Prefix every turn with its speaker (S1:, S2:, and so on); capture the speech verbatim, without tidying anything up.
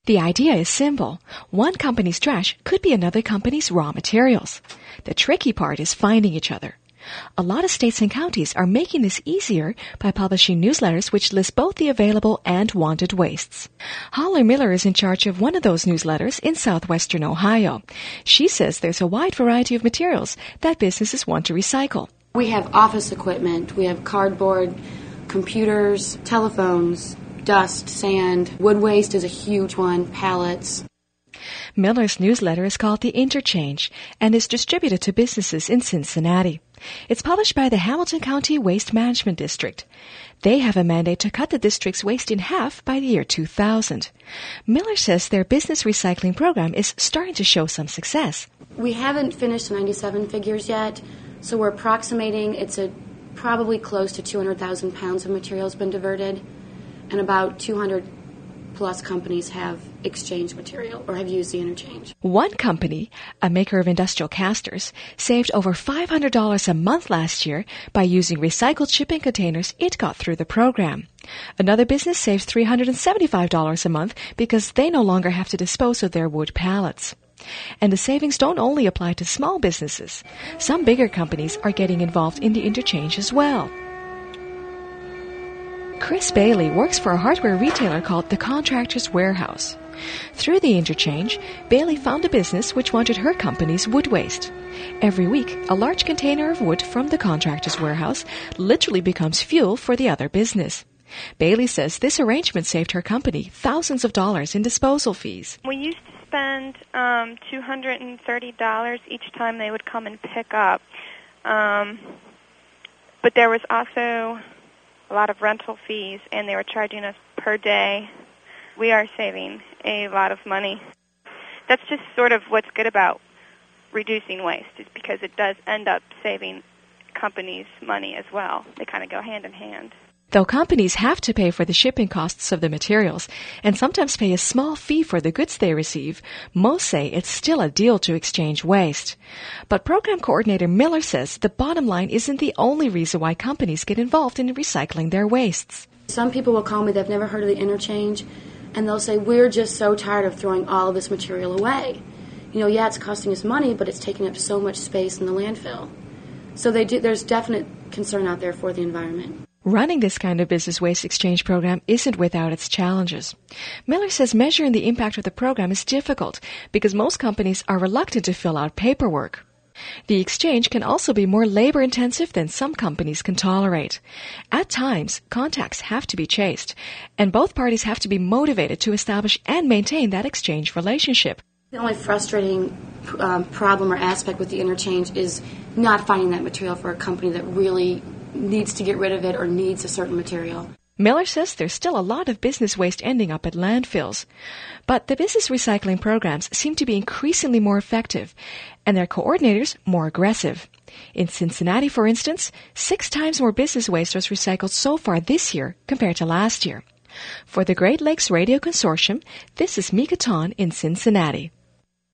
S1: The idea is simple. One company's trash could be another company's raw materials. The tricky part is finding each other. A lot of states and counties are making this easier by publishing newsletters which list both the available and wanted wastes. Holly Miller is in charge of one of those newsletters in southwestern Ohio. She says there's a wide variety of materials that businesses want to recycle.
S2: We have office equipment, we have cardboard, computers, telephones, dust, sand. Wood waste is a huge one, pallets.
S1: Miller's newsletter is called The Interchange and is distributed to businesses in Cincinnati. It's published by the Hamilton County Waste Management District. They have a mandate to cut the district's waste in half by the year two thousand. Miller says their business recycling program is starting to show some success.
S2: We haven't finished the ninety-seven figures yet, so we're approximating it's a probably close to two hundred thousand pounds of material has been diverted, and about two hundred plus companies have exchanged material or have used the interchange.
S1: One company, a maker of industrial casters, saved over five hundred dollars a month last year by using recycled shipping containers it got through the program. Another business saved three hundred seventy-five dollars a month because they no longer have to dispose of their wood pallets. And the savings don't only apply to small businesses. Some bigger companies are getting involved in the interchange as well. Chris Bailey works for a hardware retailer called The Contractor's Warehouse. Through the interchange, Bailey found a business which wanted her company's wood waste. Every week, a large container of wood from The Contractor's Warehouse literally becomes fuel for the other business. Bailey says this arrangement saved her company thousands of dollars in disposal fees.
S3: We used to spend um, two hundred thirty dollars each time they would come and pick up. Um, but there was also a lot of rental fees, and they were charging us per day. We are saving a lot of money. That's just sort of what's good about reducing waste, is because it does end up saving companies money as well. They kind of go hand in hand.
S1: Though companies have to pay for the shipping costs of the materials and sometimes pay a small fee for the goods they receive, most say it's still a deal to exchange waste. But program coordinator Miller says the bottom line isn't the only reason why companies get involved in recycling their wastes.
S2: Some people will call me, they've never heard of the interchange, and they'll say, we're just so tired of throwing all of this material away. You know, yeah, it's costing us money, but it's taking up so much space in the landfill. So they do, there's definite concern out there for the environment.
S1: Running this kind of business waste exchange program isn't without its challenges. Miller says measuring the impact of the program is difficult because most companies are reluctant to fill out paperwork. The exchange can also be more labor-intensive than some companies can tolerate. At times, contacts have to be chased, and both parties have to be motivated to establish and maintain that exchange relationship.
S2: The only frustrating um, problem or aspect with the interchange is not finding that material for a company that really needs to get rid of it or needs a certain material.
S1: Miller says there's still a lot of business waste ending up at landfills. But the business recycling programs seem to be increasingly more effective, and their coordinators more aggressive. In Cincinnati, for instance, six times more business waste was recycled so far this year compared to last year. For the Great Lakes Radio Consortium, this is Mika Ton in Cincinnati.